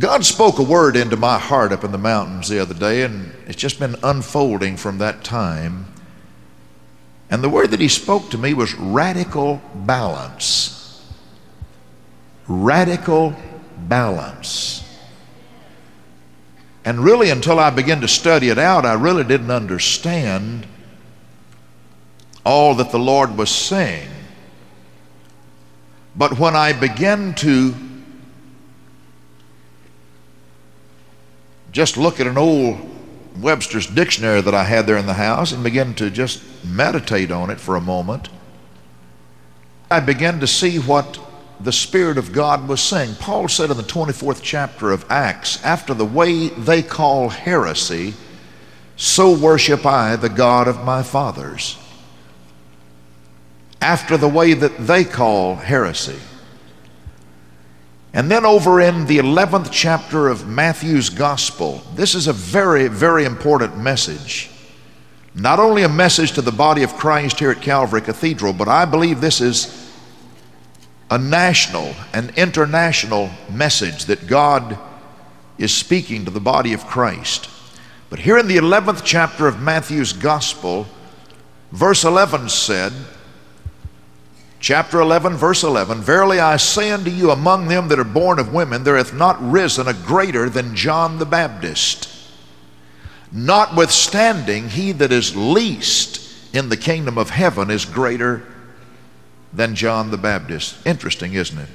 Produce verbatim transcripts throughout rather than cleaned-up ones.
God spoke a word into my heart up in the mountains the other day, and it's just been unfolding from that time. And the word that he spoke to me was radical balance. Radical balance. And really, until I began to study it out, I really didn't understand all that the Lord was saying. But when I began to just look at an old Webster's dictionary that I had there in the house and begin to just meditate on it for a moment, I began to see what the Spirit of God was saying. Paul said in the twenty-fourth chapter of Acts, after the way they call heresy, so worship I the God of my fathers. After the way that they call heresy. And then over in the eleventh chapter of Matthew's Gospel, this is a very, very important message. Not only a message to the body of Christ here at Calvary Cathedral, but I believe this is a national and international message that God is speaking to the body of Christ. But here in the eleventh chapter of Matthew's Gospel, verse eleven said, chapter eleven, verse eleven, verily I say unto you, among them that are born of women, there hath not risen a greater than John the Baptist. Notwithstanding, he that is least in the kingdom of heaven is greater than John the Baptist. Interesting, isn't it?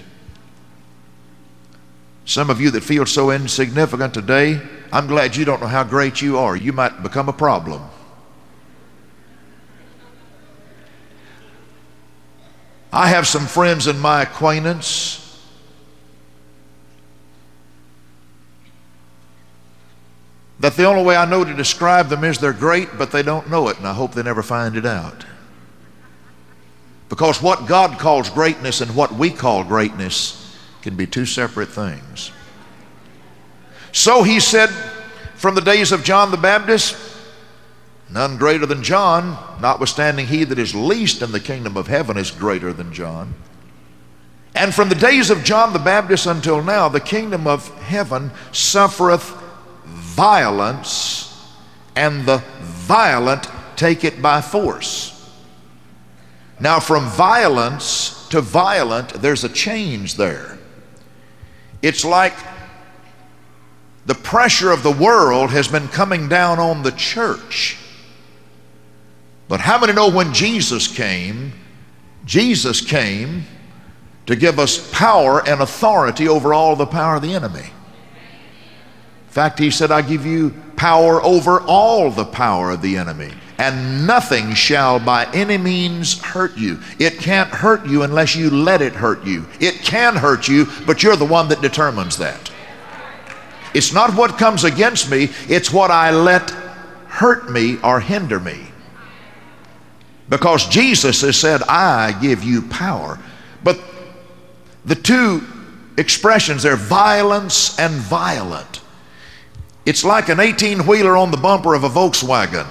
Some of you that feel so insignificant today, I'm glad you don't know how great you are. You might become a problem. I have some friends in my acquaintance that the only way I know to describe them is they're great, but they don't know it, and I hope they never find it out. Because what God calls greatness and what we call greatness can be two separate things. So he said, from the days of John the Baptist, none greater than John, notwithstanding he that is least in the kingdom of heaven is greater than John. And from the days of John the Baptist until now, the kingdom of heaven suffereth violence, and the violent take it by force. Now from violence to violent, there's a change there. It's like the pressure of the world has been coming down on the church. But how many know when Jesus came, Jesus came to give us power and authority over all the power of the enemy. In fact, he said, I give you power over all the power of the enemy, and nothing shall by any means hurt you. It can't hurt you unless you let it hurt you. It can hurt you, but you're the one that determines that. It's not what comes against me, it's what I let hurt me or hinder me. Because Jesus has said, I give you power. But the two expressions there, violence and violent, it's like an eighteen-wheeler on the bumper of a Volkswagen.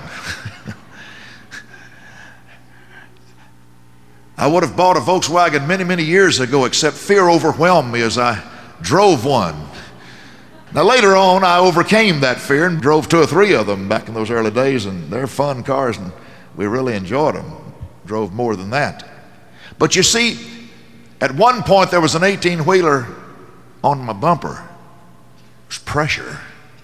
I would have bought a Volkswagen many, many years ago, except fear overwhelmed me as I drove one. Now later on, I overcame that fear and drove two or three of them back in those early days, and they're fun cars, and we really enjoyed them. Drove more than that. But you see, at one point there was an eighteen-wheeler on my bumper. It was pressure.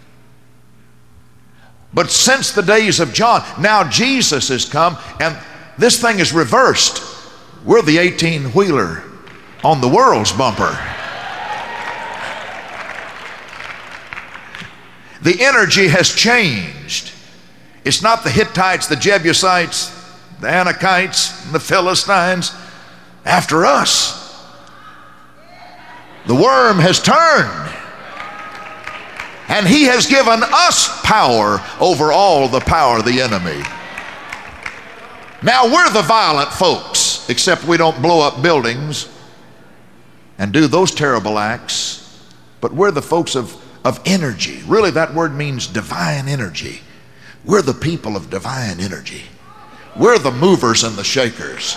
But since the days of John, now Jesus has come, and this thing is reversed. We're the eighteen-wheeler on the world's bumper. The energy has changed. It's not the Hittites, the Jebusites, the Anakites, and the Philistines after us. The worm has turned, and he has given us power over all the power of the enemy. Now we're the violent folks, except we don't blow up buildings and do those terrible acts, but we're the folks of, of energy. Really, that word means divine energy. We're the people of divine energy. We're the movers and the shakers.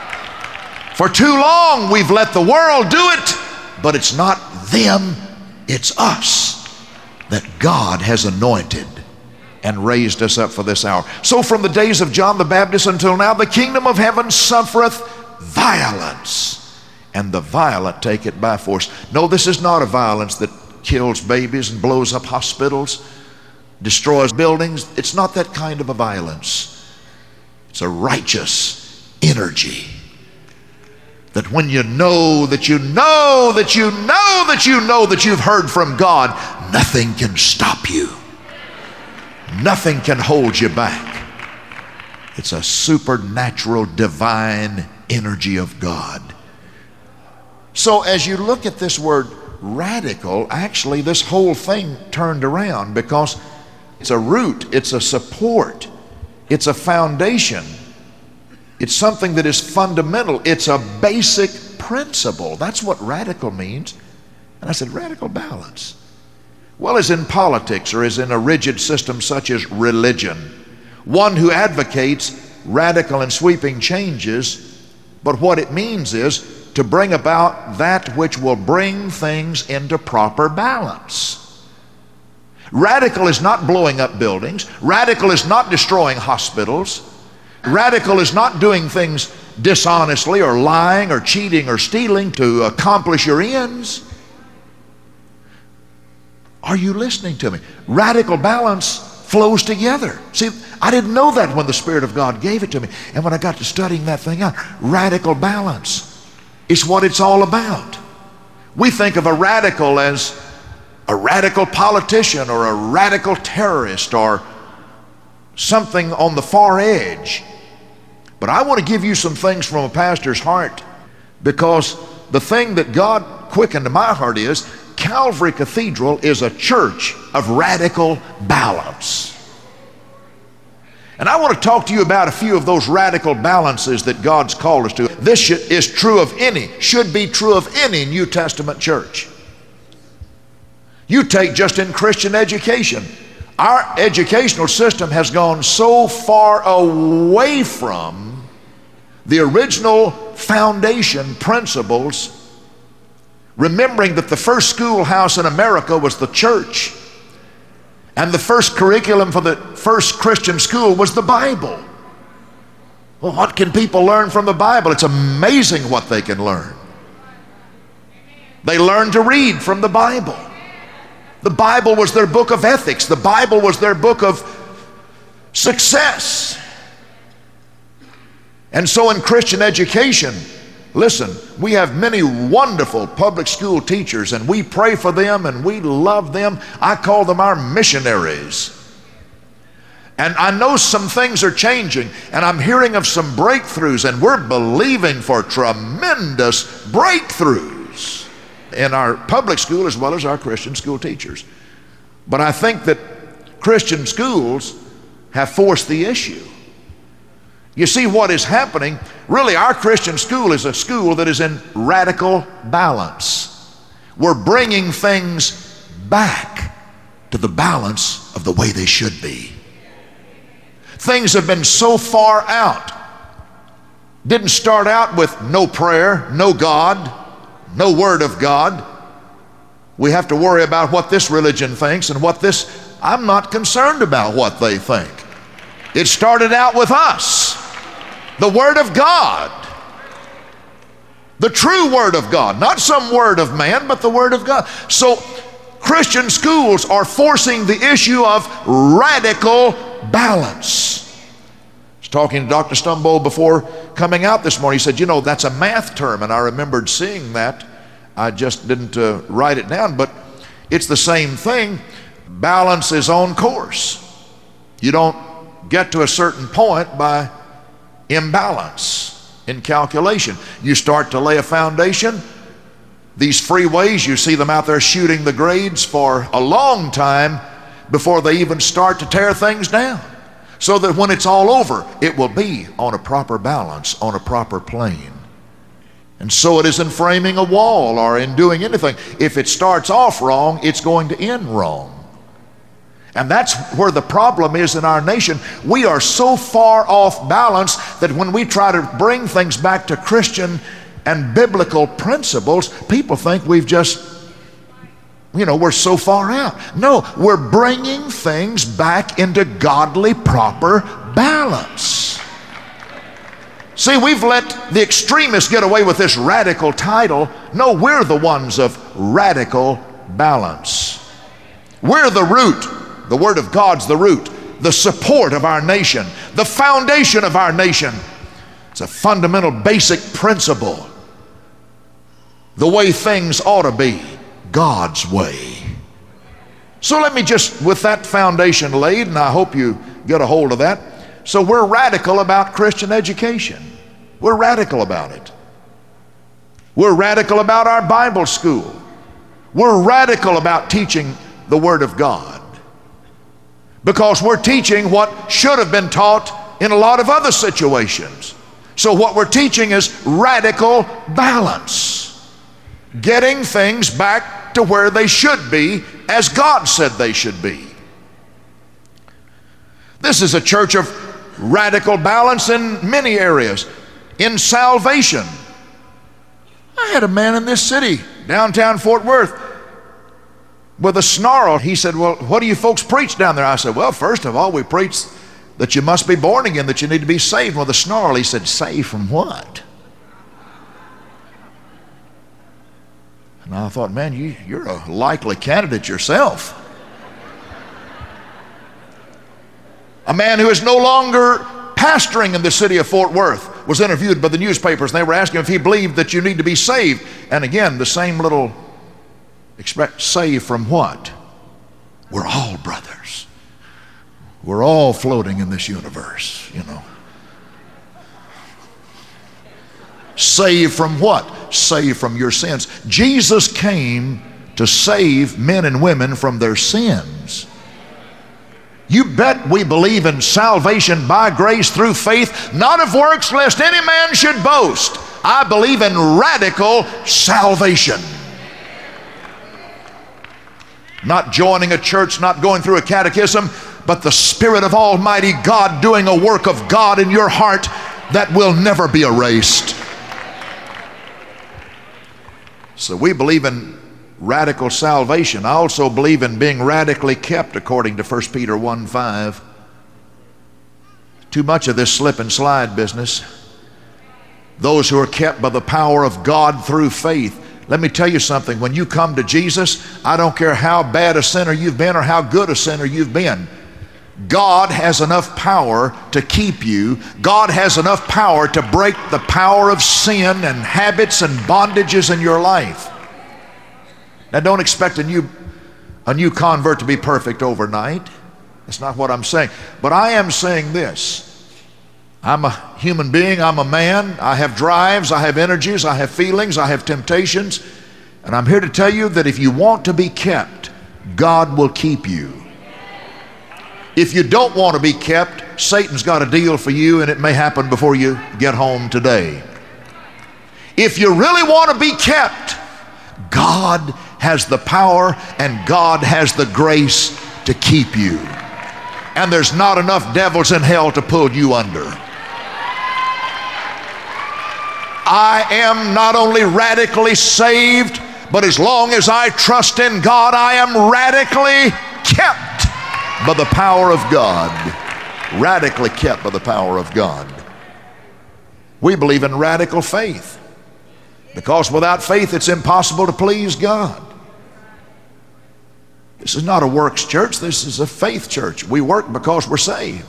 For too long we've let the world do it, but it's not them, It's us that God has anointed and raised us up for this hour. So from the days of John the Baptist until now, the kingdom of heaven suffereth violence, and the violent take it by force. No, this is not a violence that kills babies and blows up hospitals, destroys buildings. It's not that kind of a violence. It's a righteous energy that when you know that you know that you know that you know that you've heard from God, nothing can stop you. Nothing can hold you back. It's a supernatural, divine energy of God. So as you look at this word radical, actually this whole thing turned around, because it's a root, it's a support, it's a foundation, it's something that is fundamental, it's a basic principle. That's what radical means. And I said, radical balance. Well, as in politics or as in a rigid system such as religion, one who advocates radical and sweeping changes, but what it means is to bring about that which will bring things into proper balance. Radical is not blowing up buildings. Radical is not destroying hospitals. Radical is not doing things dishonestly or lying or cheating or stealing to accomplish your ends. Are you listening to me? Radical balance flows together. See, I didn't know that when the Spirit of God gave it to me. And when I got to studying that thing out, radical balance is what it's all about. We think of a radical as a radical politician or a radical terrorist or something on the far edge. But I want to give you some things from a pastor's heart, because the thing that God quickened to my heart is Calvary Cathedral is a church of radical balance. And I want to talk to you about a few of those radical balances that God's called us to. This is true of any, should be true of any New Testament church. You take just in Christian education. Our educational system has gone so far away from the original foundation principles, remembering that the first schoolhouse in America was the church, and the first curriculum for the first Christian school was the Bible. Well, what can people learn from the Bible? It's amazing what they can learn. They learn to read from the Bible. The Bible was their book of ethics. The Bible was their book of success. And so in Christian education, listen, we have many wonderful public school teachers, and we pray for them and we love them. I call them our missionaries. And I know some things are changing, and I'm hearing of some breakthroughs, and we're believing for tremendous breakthroughs in our public school as well as our Christian school teachers. But I think that Christian schools have forced the issue. You see what is happening? Really, our Christian school is a school that is in radical balance. We're bringing things back to the balance of the way they should be. Things have been so far out. Didn't start out with no prayer, no God, no Word of God. We have to worry about what this religion thinks and what this, I'm not concerned about what they think. It started out with us. The Word of God. The true Word of God. Not some word of man, but the Word of God. So Christian schools are forcing the issue of radical balance. I was talking to Doctor Stumbo before coming out this morning. He said, you know, that's a math term, and I remembered seeing that. I just didn't uh, write it down, but it's the same thing. Balance is on course. You don't get to a certain point by imbalance in calculation. You start to lay a foundation. These freeways, you see them out there shooting the grades for a long time before they even start to tear things down, so that when it's all over, it will be on a proper balance, on a proper plane. And so it is in framing a wall or in doing anything. If it starts off wrong, it's going to end wrong. And that's where the problem is in our nation. We are so far off balance that when we try to bring things back to Christian and biblical principles, people think we've just you know, we're so far out. No, we're bringing things back into godly, proper balance. See, we've let the extremists get away with this radical title. No, we're the ones of radical balance. We're the root. The Word of God's the root, the support of our nation, the foundation of our nation. It's a fundamental, basic principle. The way things ought to be, God's way. So let me just, with that foundation laid, and I hope you get a hold of that. So we're radical about Christian education. We're radical about it. We're radical about our Bible school. We're radical about teaching the Word of God, because we're teaching what should have been taught in a lot of other situations. So what we're teaching is radical balance, getting things back to where they should be as God said they should be. This is a church of radical balance in many areas. In salvation, I had a man in this city, downtown Fort Worth, with a snarl. He said, well, what do you folks preach down there? I said, well, first of all, we preach that you must be born again, that you need to be saved. With a snarl, he said, saved from what? And I thought, man, you, you're a likely candidate yourself. A man who is no longer pastoring in the city of Fort Worth was interviewed by the newspapers, and they were asking if he believed that you need to be saved. And again, the same little expect, saved from what? We're all brothers. We're all floating in this universe, you know. Saved from what? Saved from your sins. Jesus came to save men and women from their sins. You bet we believe in salvation by grace through faith, not of works, lest any man should boast. I believe in radical salvation. Not joining a church, not going through a catechism, but the Spirit of Almighty God doing a work of God in your heart that will never be erased. So we believe in radical salvation. I also believe in being radically kept, according to First Peter one five. Too much of this slip and slide business. Those who are kept by the power of God through faith. Let me tell you something. When you come to Jesus, I don't care how bad a sinner you've been or how good a sinner you've been, God has enough power to keep you. God has enough power to break the power of sin and habits and bondages in your life. Now, don't expect a new, a new convert to be perfect overnight. That's not what I'm saying. But I am saying this. I'm a human being. I'm a man. I have drives. I have energies. I have feelings. I have temptations. And I'm here to tell you that if you want to be kept, God will keep you. If you don't want to be kept, Satan's got a deal for you, and it may happen before you get home today. If you really want to be kept, God has the power and God has the grace to keep you. And there's not enough devils in hell to pull you under. I am not only radically saved, but as long as I trust in God, I am radically kept by the power of God. Radically kept by the power of God. We believe in radical faith, because without faith it's impossible to please God. This is not a works church. This is a faith church. We work because we're saved.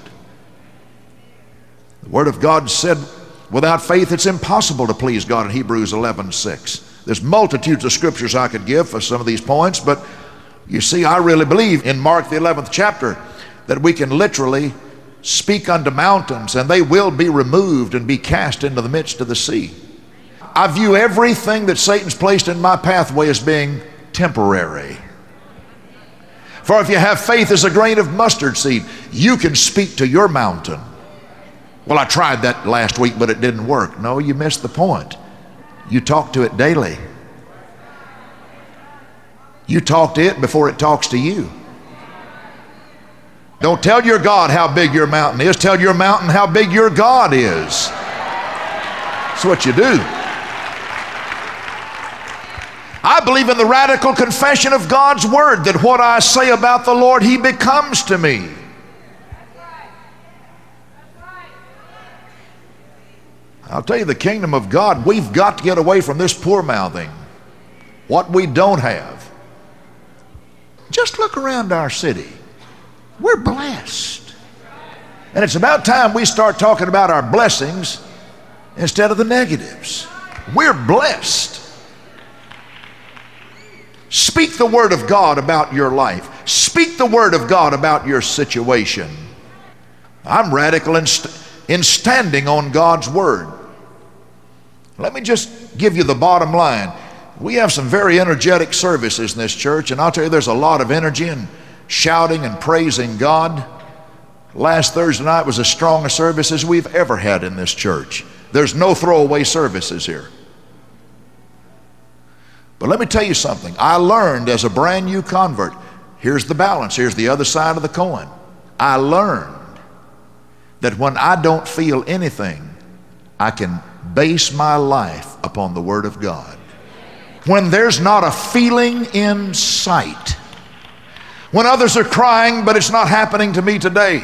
The Word of God said without faith it's impossible to please God in Hebrews eleven six. There's multitudes of scriptures I could give for some of these points, but you see, I really believe in Mark the eleventh chapter that we can literally speak unto mountains and they will be removed and be cast into the midst of the sea. I view everything that Satan's placed in my pathway as being temporary. For if you have faith as a grain of mustard seed, you can speak to your mountain. Well, I tried that last week, but it didn't work. No, you missed the point. You talk to it daily. You talk to it before it talks to you. Don't tell your God how big your mountain is. Tell your mountain how big your God is. That's what you do. I believe in the radical confession of God's word, that what I say about the Lord, he becomes to me. I'll tell you, the kingdom of God, we've got to get away from this poor mouthing. What we don't have. Just look around our city. We're blessed. And it's about time we start talking about our blessings instead of the negatives. We're blessed. Speak the word of God about your life. Speak the word of God about your situation. I'm radical in, st- in standing on God's word. Let me just give you the bottom line. We have some very energetic services in this church, and I'll tell you, there's a lot of energy and shouting and praising God. Last Thursday night was as strong a service as we've ever had in this church. There's no throwaway services here. But let me tell you something. I learned as a brand new convert, here's the balance, here's the other side of the coin. I learned that when I don't feel anything, I can base my life upon the Word of God. When there's not a feeling in sight, when others are crying but it's not happening to me today,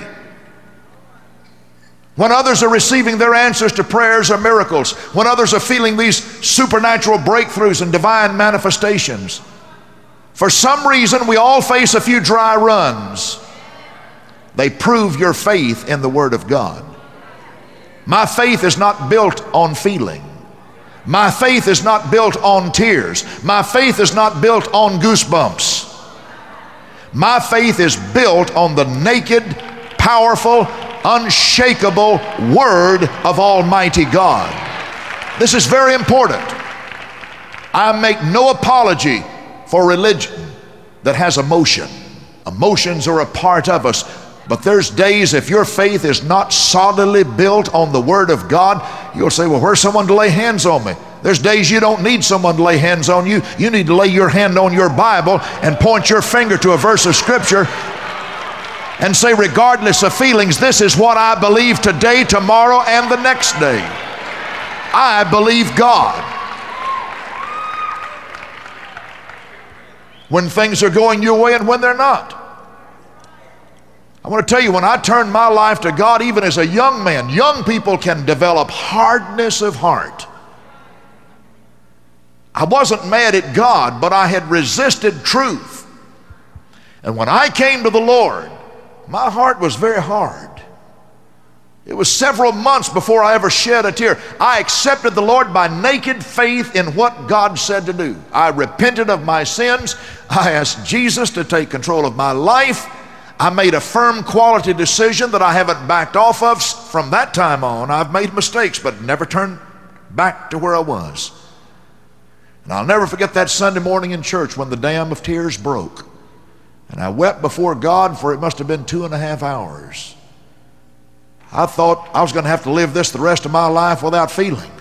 when others are receiving their answers to prayers or miracles, when others are feeling these supernatural breakthroughs and divine manifestations, for some reason we all face a few dry runs. They prove your faith in the Word of God. My faith is not built on feeling. My faith is not built on tears. My faith is not built on goosebumps. My faith is built on the naked, powerful, unshakable Word of Almighty God. This is very important. I make no apology for religion that has emotion. Emotions are a part of us. But there's days, if your faith is not solidly built on the Word of God, you'll say, well, where's someone to lay hands on me? There's days you don't need someone to lay hands on you. You need to lay your hand on your Bible and point your finger to a verse of Scripture and say, regardless of feelings, this is what I believe today, tomorrow, and the next day. I believe God. When things are going your way and when they're not. I want to tell you, when I turned my life to God, even as a young man, young people can develop hardness of heart. I wasn't mad at God, but I had resisted truth. And when I came to the Lord, my heart was very hard. It was several months before I ever shed a tear. I accepted the Lord by naked faith in what God said to do. I repented of my sins. I asked Jesus to take control of my life. I made a firm quality decision that I haven't backed off of from that time on. I've made mistakes, but never turned back to where I was. And I'll never forget that Sunday morning in church when the dam of tears broke. And I wept before God for it must have been two and a half hours. I thought I was going to have to live this the rest of my life without feeling.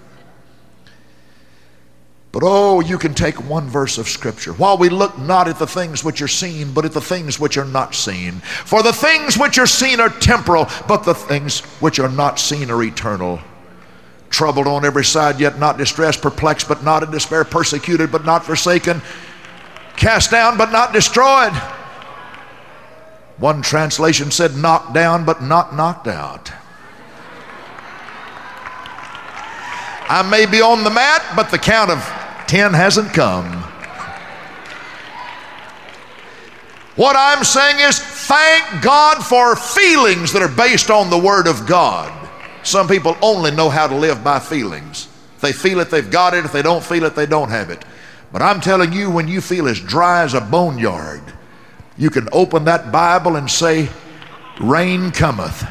But oh, you can take one verse of Scripture. While we look not at the things which are seen, but at the things which are not seen. For the things which are seen are temporal, but the things which are not seen are eternal. Troubled on every side, yet not distressed, perplexed, but not in despair, persecuted, but not forsaken, cast down, but not destroyed. One translation said knocked down, but not knocked out. I may be on the mat, but the count of ten hasn't come. What I'm saying is, thank God for feelings that are based on the Word of God. Some people only know how to live by feelings. If they feel it, they've got it. If they don't feel it, they don't have it. But I'm telling you, when you feel as dry as a boneyard, you can open that Bible and say, rain cometh.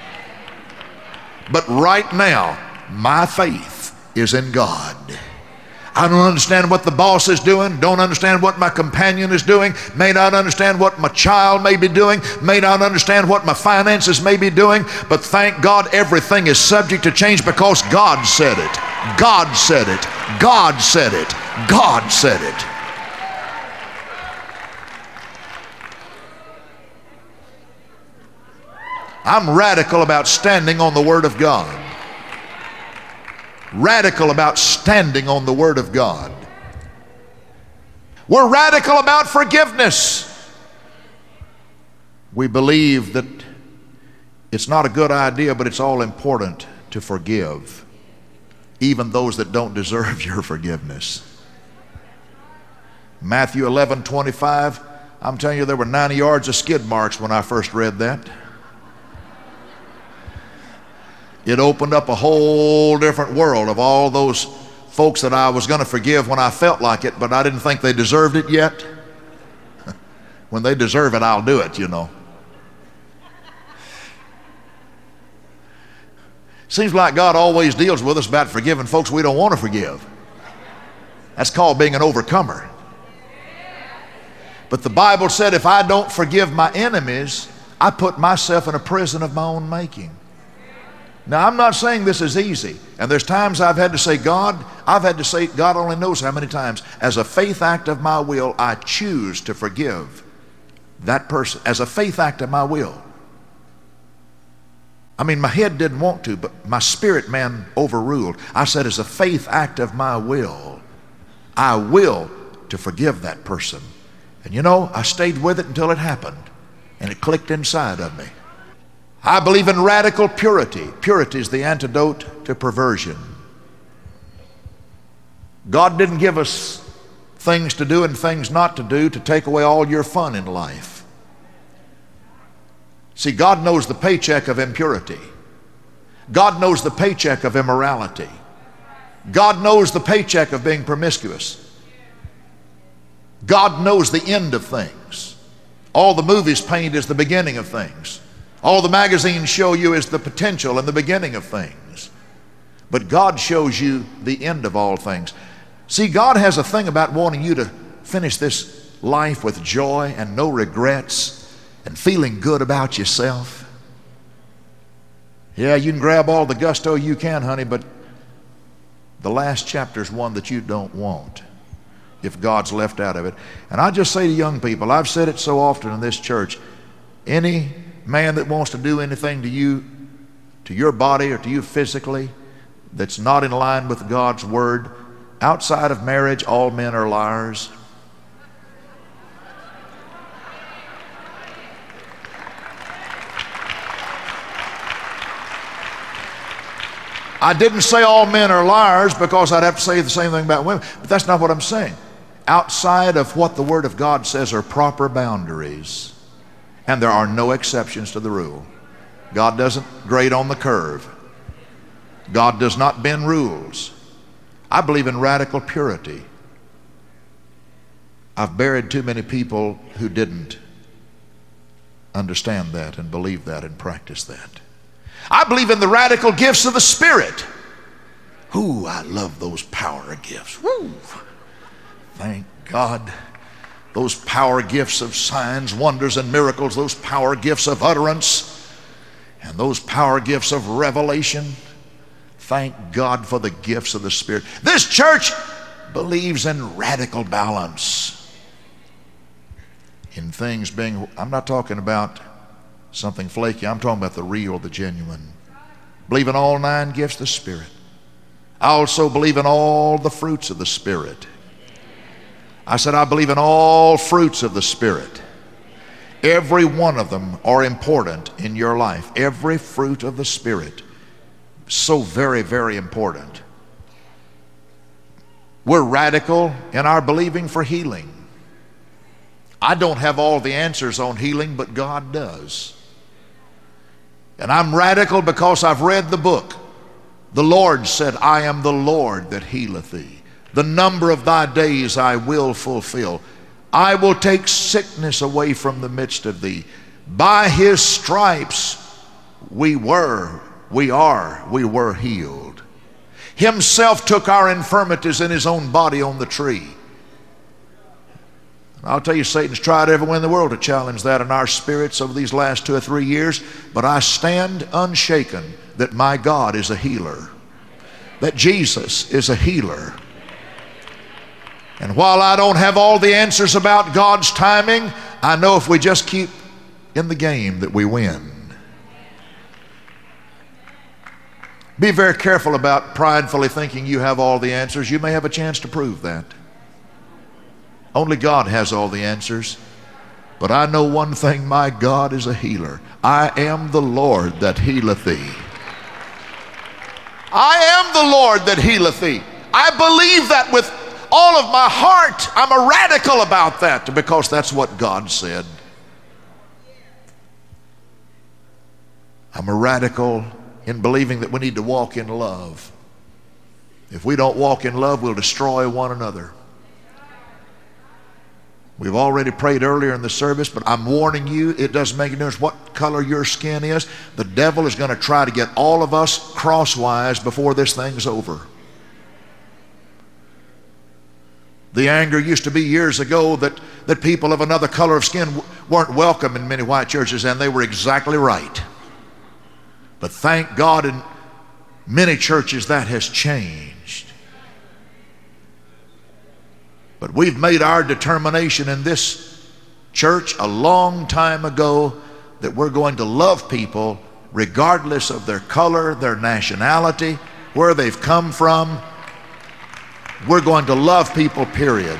But right now, my faith is in God. I don't understand what the boss is doing, don't understand what my companion is doing, may not understand what my child may be doing, may not understand what my finances may be doing, but thank God everything is subject to change because God said it. God said it. God said it. God said it. I'm radical about standing on the Word of God. Radical about standing on the Word of God. We're radical about forgiveness. We believe that it's not a good idea, but it's all important to forgive, even those that don't deserve your forgiveness. Matthew eleven twenty-five, I'm telling you, there were ninety yards of skid marks when I first read that. It opened up a whole different world of all those folks that I was going to forgive when I felt like it, but I didn't think they deserved it yet. When they deserve it, I'll do it, you know. Seems like God always deals with us about forgiving folks we don't want to forgive. That's called being an overcomer. But the Bible said if I don't forgive my enemies, I put myself in a prison of my own making. Now, I'm not saying this is easy. And there's times I've had to say, God, I've had to say, God only knows how many times, as a faith act of my will, I choose to forgive that person. As a faith act of my will. I mean, my head didn't want to, but my spirit man overruled. I said, as a faith act of my will, I will to forgive that person. And you know, I stayed with it until it happened, and it clicked inside of me. I believe in radical purity. Purity is the antidote to perversion. God didn't give us things to do and things not to do to take away all your fun in life. See, God knows the paycheck of impurity. God knows the paycheck of immorality. God knows the paycheck of being promiscuous. God knows the end of things. All the movies paint is the beginning of things. All the magazines show you is the potential and the beginning of things. But God shows you the end of all things. See, God has a thing about wanting you to finish this life with joy and no regrets and feeling good about yourself. Yeah, you can grab all the gusto you can, honey, but the last chapter is one that you don't want if God's left out of it. And I just say to young people, I've said it so often in this church, any man that wants to do anything to you, to your body or to you physically, that's not in line with God's word, outside of marriage, all men are liars. I didn't say all men are liars because I'd have to say the same thing about women, but that's not what I'm saying. Outside of what the Word of God says are proper boundaries, and there are no exceptions to the rule. God doesn't grade on the curve. God does not bend rules. I believe in radical purity. I've buried too many people who didn't understand that and believe that and practice that. I believe in the radical gifts of the Spirit. Ooh, I love those power gifts. Woo! Thank God. Those power gifts of signs, wonders, and miracles, those power gifts of utterance, and those power gifts of revelation. Thank God for the gifts of the Spirit. This church believes in radical balance. In things being, I'm not talking about something flaky, I'm talking about the real, the genuine. Believe in all nine gifts of the Spirit. I also believe in all the fruits of the Spirit. I said I believe in all fruits of the Spirit. Every one of them are important in your life. Every fruit of the Spirit. So very, very important. We're radical in our believing for healing. I don't have all the answers on healing, but God does. And I'm radical because I've read the book. The Lord said, I am the Lord that healeth thee. The number of thy days I will fulfill. I will take sickness away from the midst of thee. By his stripes we were, we are, we were healed. Himself took our infirmities in his own body on the tree. I'll tell you, Satan's tried everywhere in the world to challenge that in our spirits over these last two or three years, but I stand unshaken that my God is a healer, that Jesus is a healer. And while I don't have all the answers about God's timing, I know if we just keep in the game that we win. Be very careful about pridefully thinking you have all the answers. You may have a chance to prove that. Only God has all the answers. But I know one thing, my God is a healer. I am the Lord that healeth thee. I am the Lord that healeth thee. I believe that with all of my heart. I'm a radical about that because that's what God said. I'm a radical in believing that we need to walk in love. If we don't walk in love, we'll destroy one another. We've already prayed earlier in the service, but I'm warning you, it doesn't make any difference what color your skin is. The devil is going to try to get all of us crosswise before this thing's over. The anger used to be years ago that, that people of another color of skin weren't welcome in many white churches, and they were exactly right. But thank God in many churches that has changed. But we've made our determination in this church a long time ago that we're going to love people regardless of their color, their nationality, where they've come from. We're going to love people, period.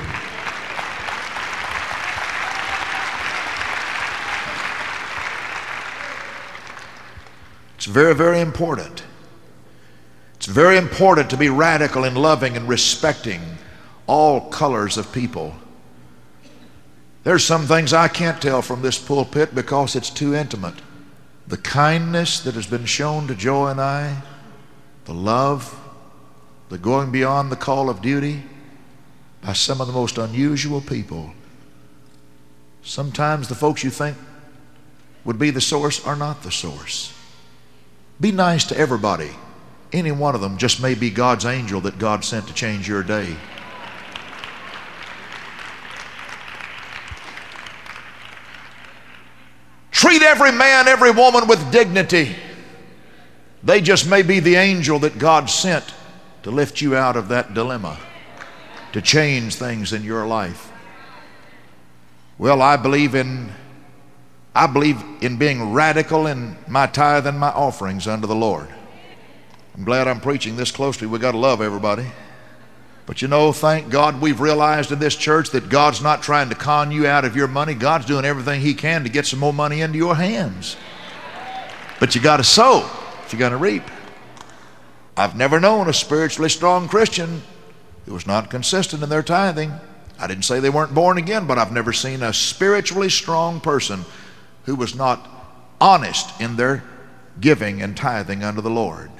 It's very, very important. It's very important to be radical in loving and respecting all colors of people. There's some things I can't tell from this pulpit because it's too intimate. The kindness that has been shown to Joe and I, the love, the going beyond the call of duty by some of the most unusual people. Sometimes the folks you think would be the source are not the source. Be nice to everybody. Any one of them just may be God's angel that God sent to change your day. Treat every man, every woman with dignity. They just may be the angel that God sent to lift you out of that dilemma, to change things in your life. Well, I believe in I believe in being radical in my tithe and my offerings unto the Lord. I'm glad I'm preaching this closely. We've got to love everybody. But you know, thank God we've realized in this church that God's not trying to con you out of your money. God's doing everything He can to get some more money into your hands. But you got to sow if you're going to reap. I've never known a spiritually strong Christian who was not consistent in their tithing. I didn't say they weren't born again, but I've never seen a spiritually strong person who was not honest in their giving and tithing unto the Lord.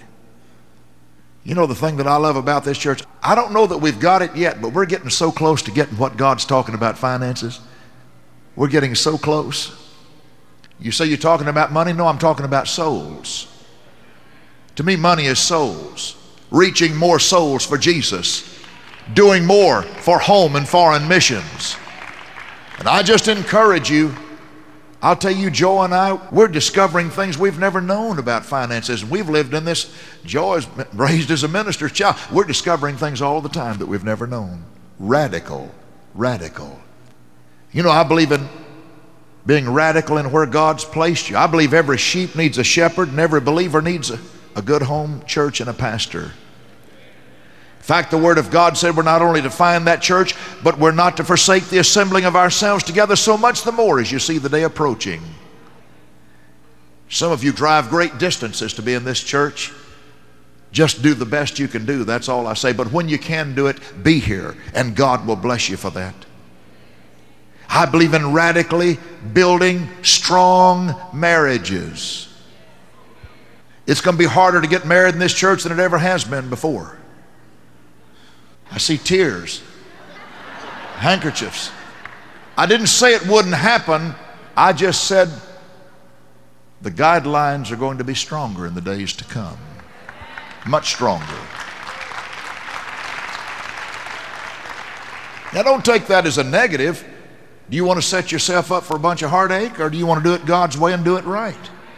You know the thing that I love about this church? I don't know that we've got it yet, but we're getting so close to getting what God's talking about finances. We're getting so close. You say you're talking about money? No, I'm talking about souls. To me, money is souls. Reaching more souls for Jesus. Doing more for home and foreign missions. And I just encourage you, I'll tell you, Joe and I, we're discovering things we've never known about finances. And we've lived in this. Joe is raised as a minister's child. We're discovering things all the time that we've never known. Radical, radical. You know, I believe in being radical in where God's placed you. I believe every sheep needs a shepherd and every believer needs a, a good home church and a pastor. In fact, the Word of God said we're not only to find that church, but we're not to forsake the assembling of ourselves together, so much the more as you see the day approaching. Some of you drive great distances to be in this church. Just do the best you can do, that's all I say. But when you can do it, be here, and God will bless you for that. I believe in radically building strong marriages. It's going to be harder to get married in this church than it ever has been before. I see tears, handkerchiefs. I didn't say it wouldn't happen. I just said the guidelines are going to be stronger in the days to come. Much stronger. Now don't take that as a negative. Do you want to set yourself up for a bunch of heartache, or do you want to do it God's way and do it right?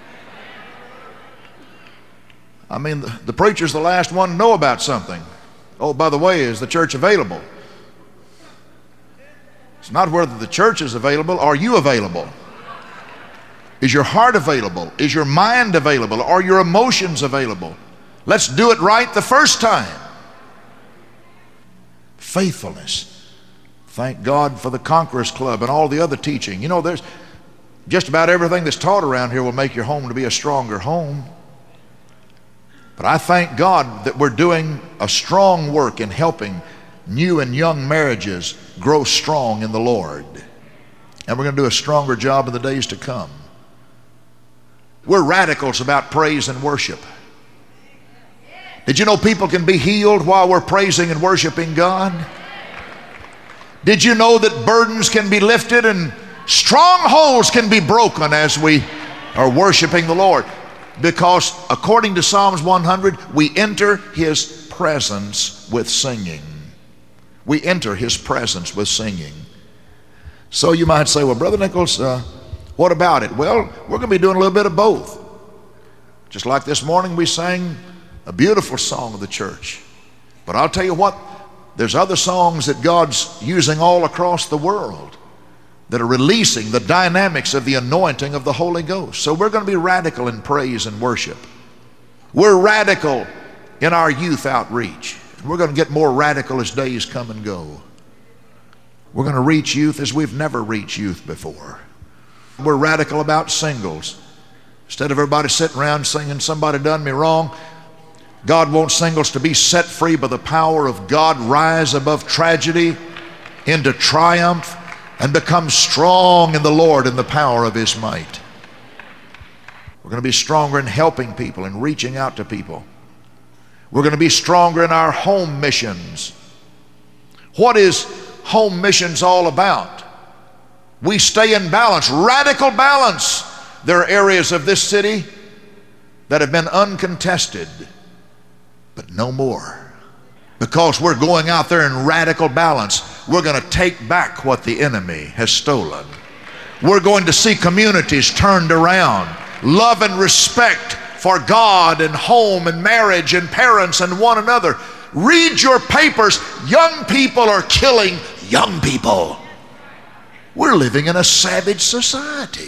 I mean, the, the preacher's the last one to know about something. Oh, by the way, is the church available? It's not whether the church is available. Are you available? Is your heart available? Is your mind available? Are your emotions available? Let's do it right the first time. Faithfulness. Thank God for the Conquerors Club and all the other teaching. You know, there's just about everything that's taught around here will make your home to be a stronger home. But I thank God that we're doing a strong work in helping new and young marriages grow strong in the Lord. And we're going to do a stronger job in the days to come. We're radicals about praise and worship. Did you know people can be healed while we're praising and worshiping God? Did you know that burdens can be lifted and strongholds can be broken as we are worshiping the Lord? Because according to Psalms one hundred, we enter His presence with singing. We enter His presence with singing. So you might say, well, Brother Nichols, uh, what about it? Well, we're going to be doing a little bit of both. Just like this morning we sang a beautiful song of the church. But I'll tell you what, there's other songs that God's using all across the world that are releasing the dynamics of the anointing of the Holy Ghost. So we're going to be radical in praise and worship. We're radical in our youth outreach. We're going to get more radical as days come and go. We're going to reach youth as we've never reached youth before. We're radical about singles. Instead of everybody sitting around singing, somebody done me wrong, God wants singles to be set free by the power of God, rise above tragedy into triumph, and become strong in the Lord in the power of His might. We're going to be stronger in helping people and reaching out to people. We're going to be stronger in our home missions. What is home missions all about? We stay in balance, radical balance. There are areas of this city that have been uncontested, but no more. Because we're going out there in radical balance. We're going to take back what the enemy has stolen. We're going to see communities turned around. Love and respect for God and home and marriage and parents and one another. Read your papers. Young people are killing young people. We're living in a savage society.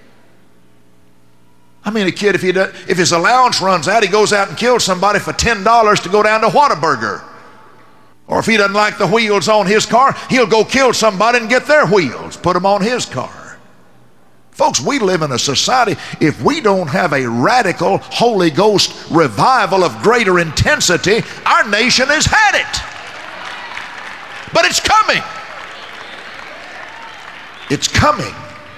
I mean, a kid, if, he does, if his allowance runs out, he goes out and kills somebody for ten dollars to go down to Whataburger. Or if he doesn't like the wheels on his car, he'll go kill somebody and get their wheels, put them on his car. Folks, we live in a society, if we don't have a radical Holy Ghost revival of greater intensity, our nation has had it. But it's coming. It's coming.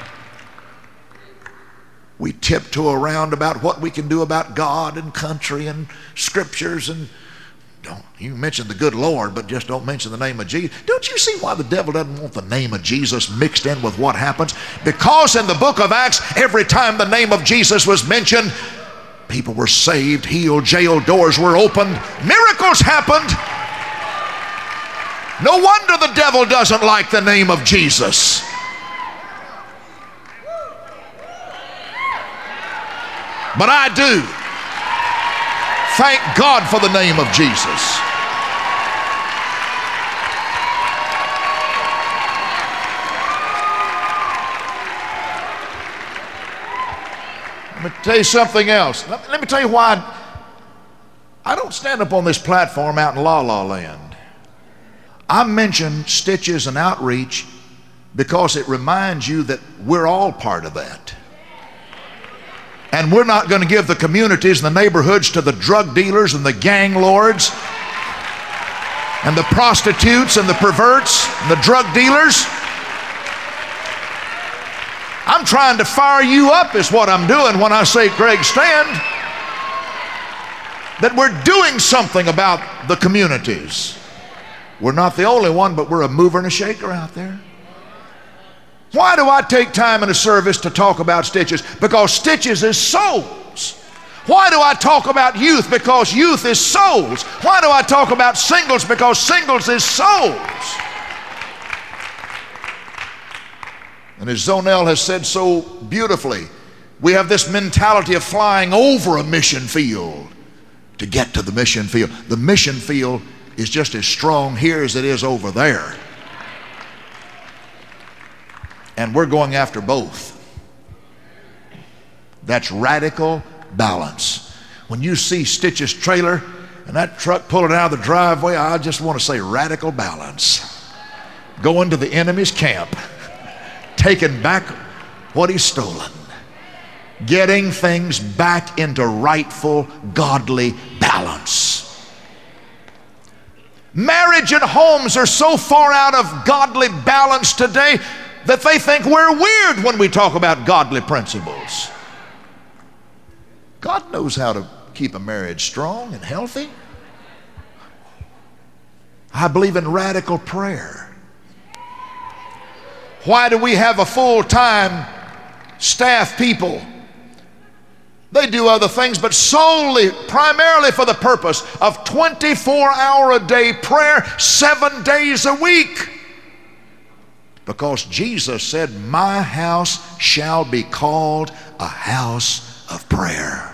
We tiptoe around about what we can do about God and country and scriptures, and don't you mention the good Lord, but just don't mention the name of Jesus. Don't you see why the devil doesn't want the name of Jesus mixed in with what happens? Because in the book of Acts, every time the name of Jesus was mentioned, people were saved, healed, jail doors were opened, miracles happened. No wonder the devil doesn't like the name of Jesus. But I do. Thank God for the name of Jesus. Let me tell you something else. Let me, let me tell you why I don't stand up on this platform out in La La Land. I mention Stitches and Outreach because it reminds you that we're all part of that. And we're not going to give the communities and the neighborhoods to the drug dealers and the gang lords and the prostitutes and the perverts and the drug dealers. I'm trying to fire you up is what I'm doing when I say, Greg, stand. That we're doing something about the communities. We're not the only one, but we're a mover and a shaker out there. Why do I take time in a service to talk about Stitches? Because Stitches is souls. Why do I talk about youth? Because youth is souls. Why do I talk about singles? Because singles is souls. And as Zonell has said so beautifully, we have this mentality of flying over a mission field to get to the mission field. The mission field is just as strong here as it is over there. And we're going after both. That's radical balance. When you see Stitch's trailer and that truck pulling out of the driveway, I just want to say radical balance. going to the enemy's camp, taking back what he's stolen, getting things back into rightful, godly balance. Marriage and homes are so far out of godly balance today that they think we're weird when we talk about godly principles. God knows how to keep a marriage strong and healthy. I believe in radical prayer. Why do we have a full-time staff people? They do other things, but solely, primarily for the purpose of twenty-four hour a day prayer, seven days a week. Because Jesus said, my house shall be called a house of prayer.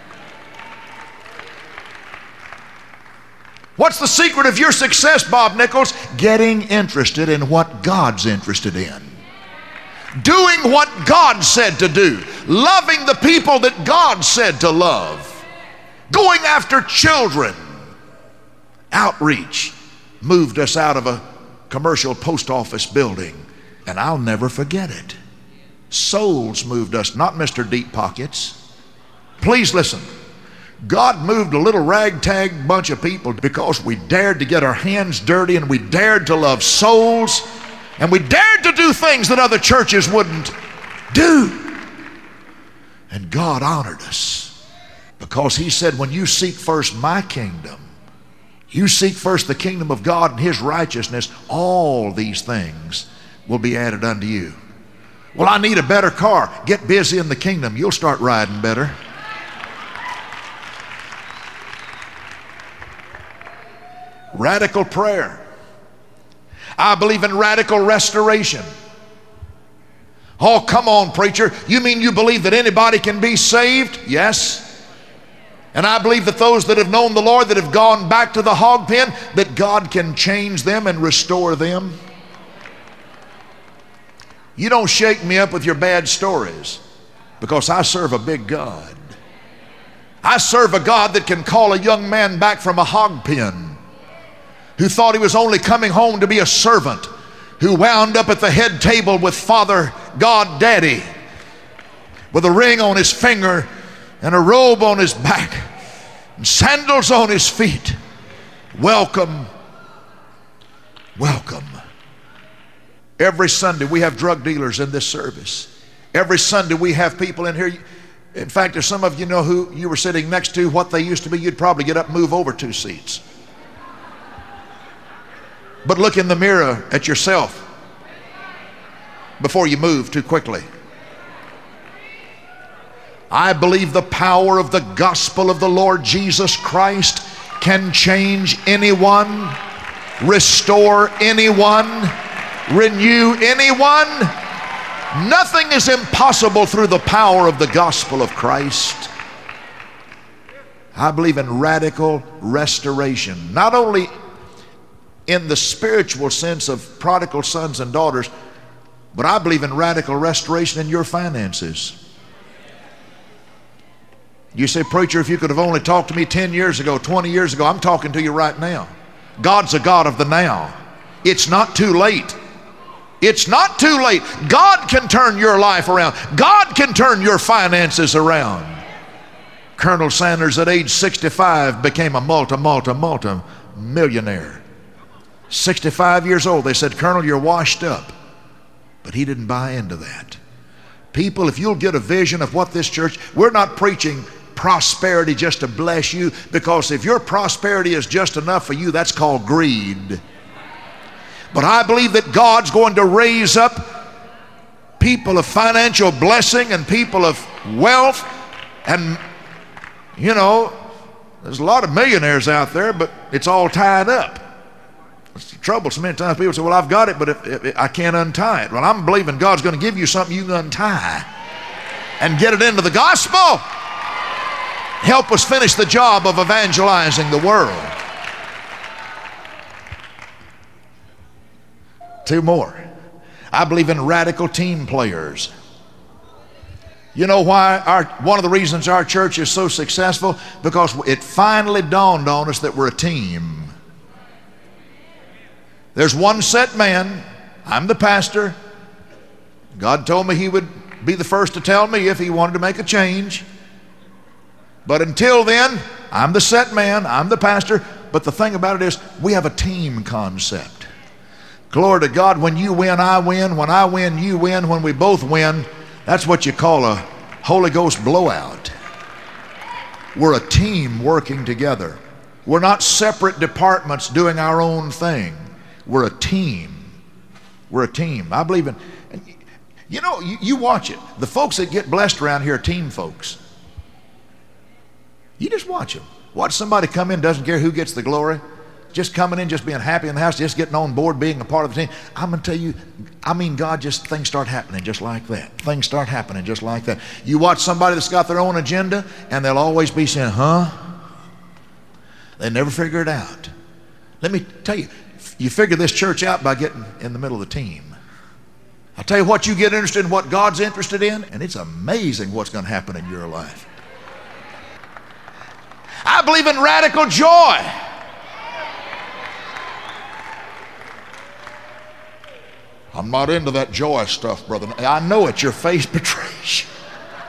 What's the secret of your success, Bob Nichols? Getting interested in what God's interested in. Doing what God said to do. Loving the people that God said to love. Going after children. Outreach moved us out of a commercial post office building, and I'll never forget it. Souls moved us, not Mister Deep Pockets. Please listen. God moved a little ragtag bunch of people because we dared to get our hands dirty, and we dared to love souls, and we dared to do things that other churches wouldn't do. And God honored us because he said, when you seek first my kingdom, you seek first the kingdom of God and his righteousness, all these things will be added unto you. Well, I need a better car. Get busy in the kingdom. You'll start riding better. Radical prayer. I believe in radical restoration. Oh, come on, preacher. You mean you believe that anybody can be saved? Yes. And I believe that those that have known the Lord, that have gone back to the hog pen, that God can change them and restore them. You don't shake me up with your bad stories, because I serve a big God. I serve a God that can call a young man back from a hog pen who thought he was only coming home to be a servant, who wound up at the head table with Father God Daddy, with a ring on his finger and a robe on his back and sandals on his feet. Welcome, welcome. Every Sunday we have drug dealers in this service. Every Sunday we have people in here. In fact, there's some of you know who you were sitting next to, what they used to be. You'd probably get up and move over two seats. But look in the mirror at yourself before you move too quickly. I believe the power of the gospel of the Lord Jesus Christ can change anyone, restore anyone, renew anyone. Nothing is impossible through the power of the gospel of Christ. I believe in radical restoration, not only in the spiritual sense of prodigal sons and daughters, but I believe in radical restoration in your finances. You say, preacher, if you could have only talked to me ten years ago, twenty years ago, I'm talking to you right now. God's a God of the now. It's not too late. It's not too late. God can turn your life around. God can turn your finances around. Colonel Sanders at age sixty-five became a multi, multi, multi millionaire. sixty-five years old. They said, Colonel, you're washed up. But he didn't buy into that. People, if you'll get a vision of what this church, we're not preaching prosperity just to bless you, because if your prosperity is just enough for you, that's called greed. But I believe that God's going to raise up people of financial blessing and people of wealth. And, you know, there's a lot of millionaires out there, but it's all tied up. It's the trouble. So many times people say, well, I've got it, but if, if, if I can't untie it. Well, I'm believing God's going to give you something you can untie and get it into the gospel. Help us finish the job of evangelizing the world. Two more. I believe in radical team players. You know why our, one of the reasons our church is so successful? Because it finally dawned on us that we're a team. There's one set man I'm the pastor. God told me he would be the first to tell me if he wanted to make a change. But until then, I'm the set man, I'm the pastor. But the thing about it is, we have a team concept. Glory to God, when you win, I win. When I win, you win. When we both win, that's what you call a Holy Ghost blowout. We're a team working together. We're not separate departments doing our own thing. We're a team. We're a team. I believe in, you know, you, you watch it. The folks that get blessed around here are team folks. You just watch them. Watch somebody come in, doesn't care who gets the glory. Just coming in, just being happy in the house, just getting on board, being a part of the team. I'm going to tell you, I mean, God, just things start happening just like that. Things start happening just like that. You watch somebody that's got their own agenda, and they'll always be saying, huh? They never figure it out. Let me tell you, you figure this church out by getting in the middle of the team. I'll tell you what, you get interested in what God's interested in, and it's amazing what's going to happen in your life. I believe in radical joy. I'm not into that joy stuff, brother. I know it. Your face betrays you.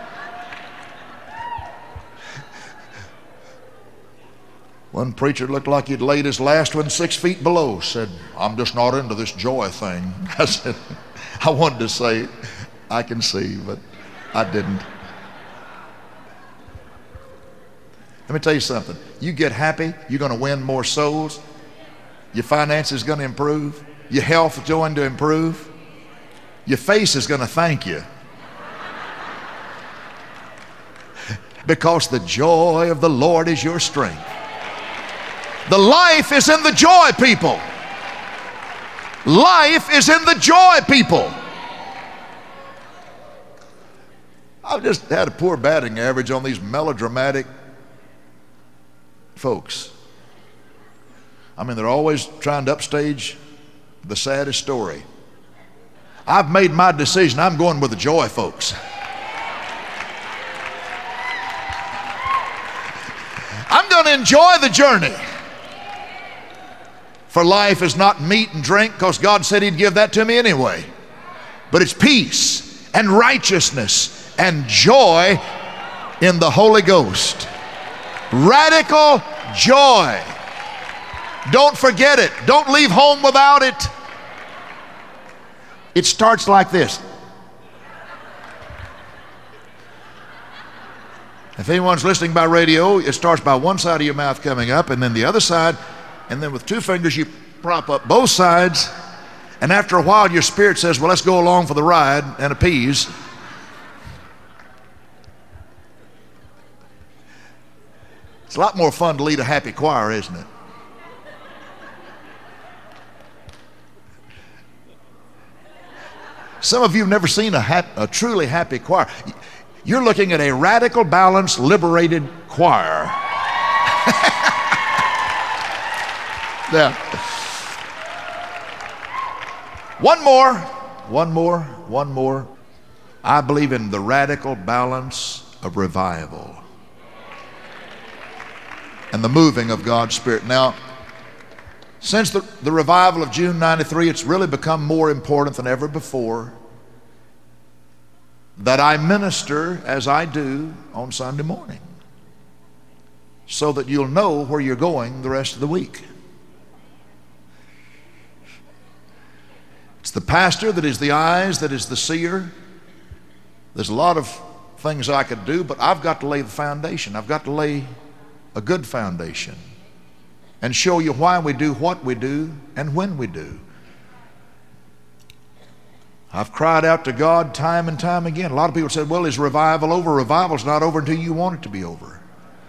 One preacher looked like he'd laid his last one six feet below. Said, I'm just not into this joy thing. I said, I wanted to say, I can see, but I didn't. Let me tell you something. You get happy, you're going to win more souls. Your finances going to improve. Your health is going to improve. Your face is going to thank you. Because the joy of the Lord is your strength. The life is in the joy, people. Life is in the joy, people. I've just had a poor batting average on these melodramatic folks. I mean, they're always trying to upstage the saddest story. I've made my decision. I'm going with the joy folks. I'm going to enjoy the journey. For life is not meat and drink, because God said he'd give that to me anyway. But it's peace and righteousness and joy in the Holy Ghost. Radical joy. Don't forget it. Don't leave home without it. It starts like this. If anyone's listening by radio, it starts by one side of your mouth coming up, and then the other side, and then with two fingers you prop up both sides, and after a while your spirit says, well, let's go along for the ride, and appease. It's a lot more fun to lead a happy choir, isn't it? Some of you have never seen a, hap- a truly happy choir. You're looking at a radical, balanced, liberated choir. Yeah. One more, one more, one more. I believe in the radical balance of revival and the moving of God's Spirit. Now, since the, the revival of June ninety-three, it's really become more important than ever before that I minister as I do on Sunday morning, so that you'll know where you're going the rest of the week. It's the pastor that is the eyes, that is the seer. There's a lot of things I could do, but I've got to lay the foundation. I've got to lay a good foundation and show you why we do what we do and when we do. I've cried out to God time and time again. A lot of people said, well, is revival over? Revival's not over until you want it to be over.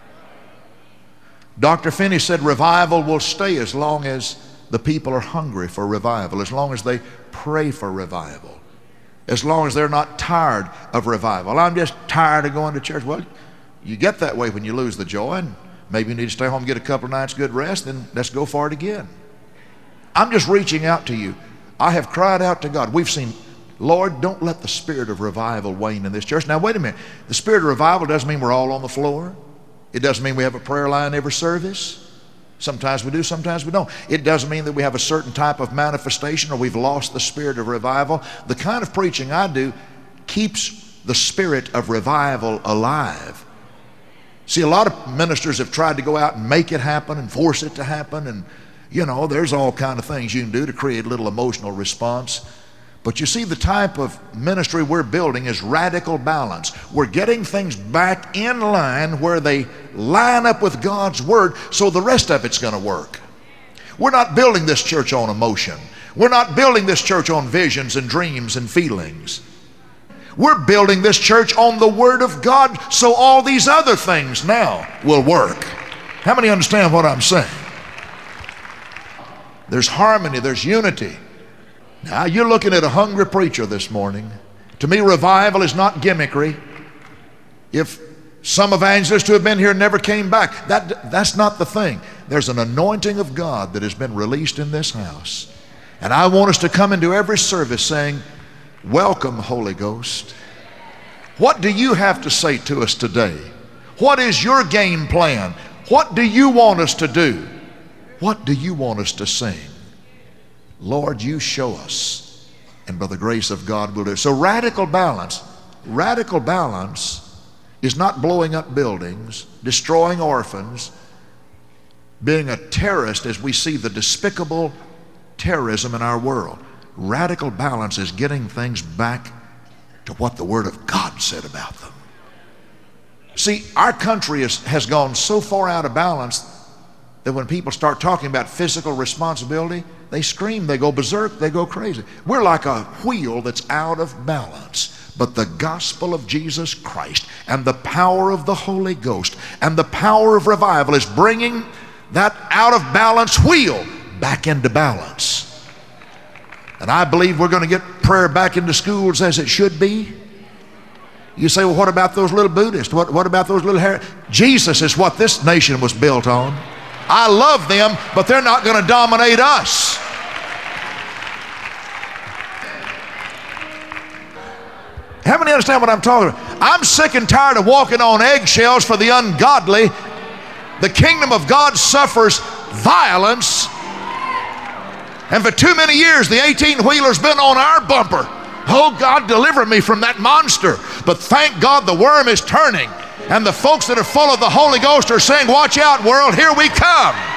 Doctor Finney said revival will stay as long as the people are hungry for revival, as long as they pray for revival, as long as they're not tired of revival. I'm just tired of going to church. Well, you get that way when you lose the joy, and maybe you need to stay home and get a couple of nights good rest, then let's go for it again. I'm just reaching out to you. I have cried out to God. We've seen, Lord, don't let the spirit of revival wane in this church. Now, wait a minute. The spirit of revival doesn't mean we're all on the floor. It doesn't mean we have a prayer line every service. Sometimes we do, sometimes we don't. It doesn't mean that we have a certain type of manifestation or we've lost the spirit of revival. The kind of preaching I do keeps the spirit of revival alive. See, a lot of ministers have tried to go out and make it happen and force it to happen, and you know, there's all kind of things you can do to create a little emotional response. But you see, the type of ministry we're building is radical balance. We're getting things back in line where they line up with God's Word, so the rest of it's going to work. We're not building this church on emotion. We're not building this church on visions and dreams and feelings. We're building this church on the Word of God, so all these other things now will work. How many understand what I'm saying? There's harmony, there's unity. Now, you're looking at a hungry preacher this morning. To me, revival is not gimmickry. If some evangelists who have been here never came back, that, that's not the thing. There's an anointing of God that has been released in this house. And I want us to come into every service saying, welcome, Holy Ghost. What do you have to say to us today? What is your game plan? What do you want us to do? What do you want us to sing? Lord, you show us, and by the grace of God we'll do it. So radical balance, radical balance is not blowing up buildings, destroying orphans, being a terrorist as we see the despicable terrorism in our world. Radical balance is getting things back to what the Word of God said about them. See, our country is, has gone so far out of balance that when people start talking about physical responsibility, they scream, they go berserk, they go crazy. We're like a wheel that's out of balance. But the gospel of Jesus Christ and the power of the Holy Ghost and the power of revival is bringing that out of balance wheel back into balance. And I believe we're going to get prayer back into schools as it should be. You say, well, what about those little Buddhists? What, what about those little Har- Jesus is what this nation was built on. I love them, but they're not going to dominate us. How many understand what I'm talking about? I'm sick and tired of walking on eggshells for the ungodly. The kingdom of God suffers violence. And for too many years, the eighteen-wheeler's been on our bumper. Oh, God, deliver me from that monster. But thank God the worm is turning. And the folks that are full of the Holy Ghost are saying, watch out, world, here we come.